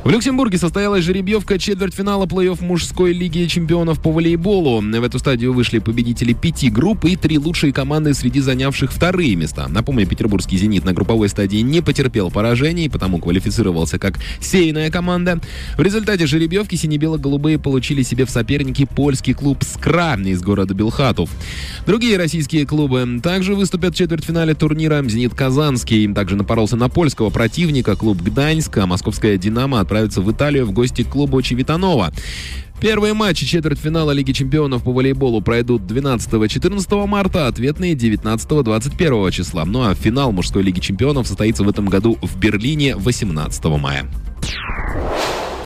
В Люксембурге состоялась жеребьевка четвертьфинала плей-офф мужской лиги чемпионов по волейболу. В эту стадию вышли победители 5 групп и 3 лучшие команды среди занявших вторые места. Напомню, петербургский «Зенит» на групповой стадии не потерпел поражений, потому квалифицировался как сейная команда. В результате жеребьевки сине-бело-голубые получили себе в соперники польский клуб «Скра» из города Белхатов. Другие российские клубы также выступят в четвертьфинале турнира. «Зенит» Казанский также напоролся на польского противника, клуб «Гданьск», а московская «Динамо» отправится в Италию в гости к клубу Чивитанова. Первые матчи четвертьфинала Лиги чемпионов по волейболу пройдут 12-14 марта, ответные 19-21 числа. Ну а финал мужской Лиги чемпионов состоится в этом году в Берлине 18 мая.